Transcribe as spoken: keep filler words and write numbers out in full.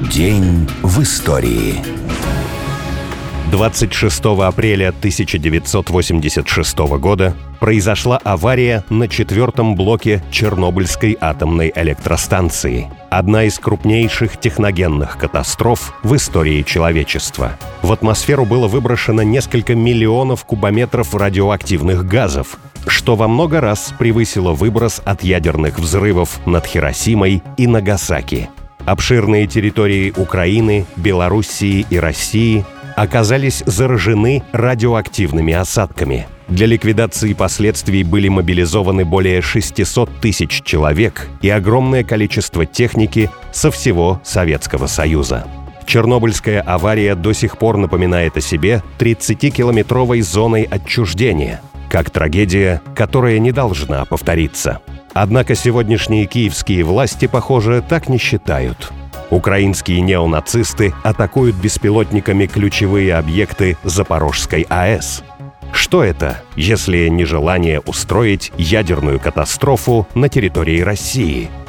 День в истории. двадцать шестого апреля тысяча девятьсот восемьдесят шестого года произошла авария на четвертом блоке Чернобыльской атомной электростанции. Одна из крупнейших техногенных катастроф в истории человечества. В атмосферу было выброшено несколько миллионов кубометров радиоактивных газов, что во много раз превысило выброс от ядерных взрывов над Хиросимой и Нагасаки. Обширные территории Украины, Белоруссии и России оказались заражены радиоактивными осадками. Для ликвидации последствий были мобилизованы более шестьсот тысяч человек и огромное количество техники со всего Советского Союза. Чернобыльская авария до сих пор напоминает о себе тридцатикилометровой зоной отчуждения, как трагедия, которая не должна повториться. Однако сегодняшние киевские власти, похоже, так не считают. Украинские неонацисты атакуют беспилотниками ключевые объекты Запорожской АЭС. Что это, если не желание устроить ядерную катастрофу на территории России?